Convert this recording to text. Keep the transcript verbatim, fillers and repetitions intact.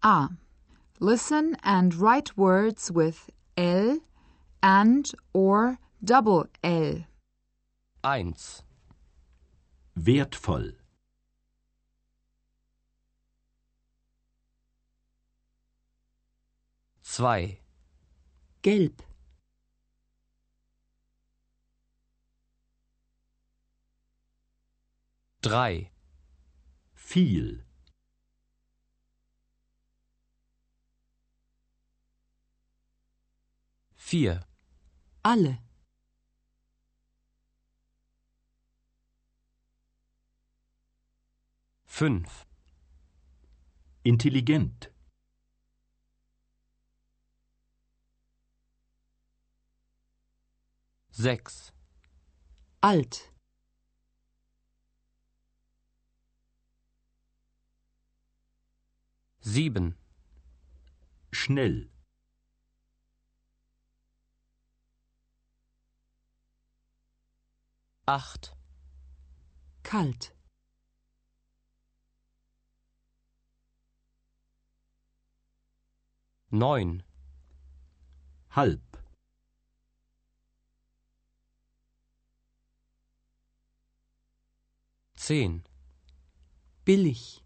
A. Listen and write words with L and or double L. eins, Wertvoll. zwei, Gelb. drei, Viel. vier, Alle. fünf, Intelligent. sechs, Alt. sieben, Schnell. acht, Kalt. neun, Halb. zehn, Billig.